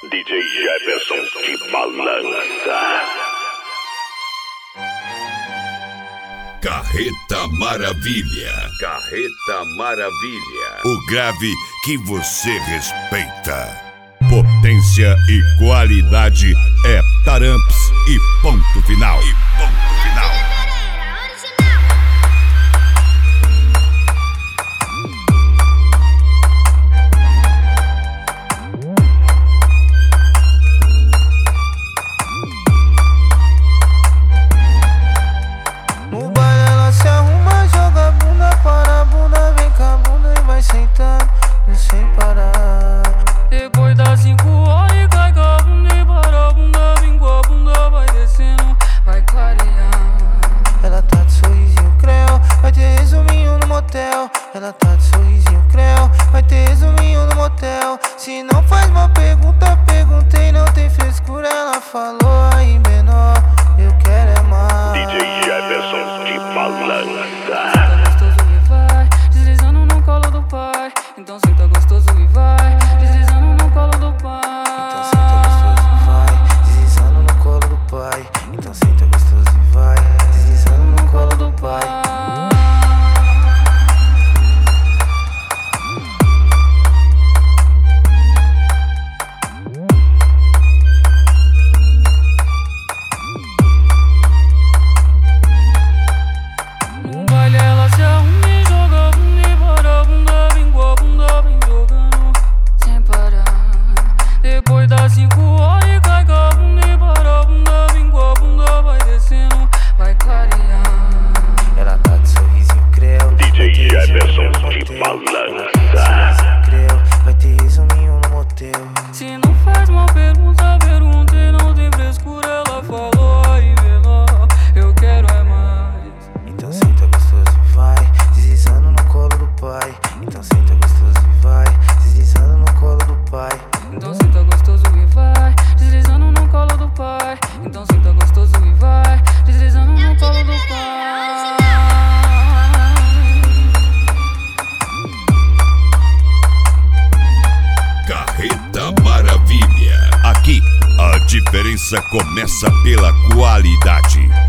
DJ Jefferson que balança. Carreta Maravilha. Carreta Maravilha. O grave que você respeita. Potência e qualidade é Taramps e ponto final. No baile ela se arruma, joga a bunda para a bunda, vem com a bunda e vai sentando sem parar. Depois das 5 horas cai com a bunda e para a bunda, vem com a bunda, vai descendo, vai clareando. Ela tá de sorrisinho creu, vai ter resuminho no motel. Ela tá de sorrisinho creu, vai ter resuminho no motel. Se não faz uma pergunta, perguntei, não tem frescura. Ela falou aí menor, eu quero é mais. DJ Jefferson que balança. Senta gostoso e vai, deslizando no colo do pai. Então senta gostoso e vai, deslizando no colo do pai. Então senta gostoso e vai, deslizando no colo do pai. Então senta gostoso e vai, deslizando no colo do pai. No baile ela se arruma e joga a bunda e para a bunda, vem com a bunda, vem jogando sem parar. Depois das 5 horas cai com a bunda e para a bunda, vem com a bunda, vai descendo, vai clareando. Ela tá de sorrisinho creu, DJ Jefferson que balança. vai ter resuminho no motel. Se não faz uma pergunta, perguntei, não tem frescura. Ela falou aí menor, eu quero é mais. Então senta gostoso e vai, deslizando no colo do pai. Então senta gostoso e vai, deslizando no colo do pai. Então senta gostoso e vai, deslizando no colo do pai. Então senta gostoso e vai, deslizando no colo do pai. Carreta Maravilha. Aqui a diferença começa pela qualidade.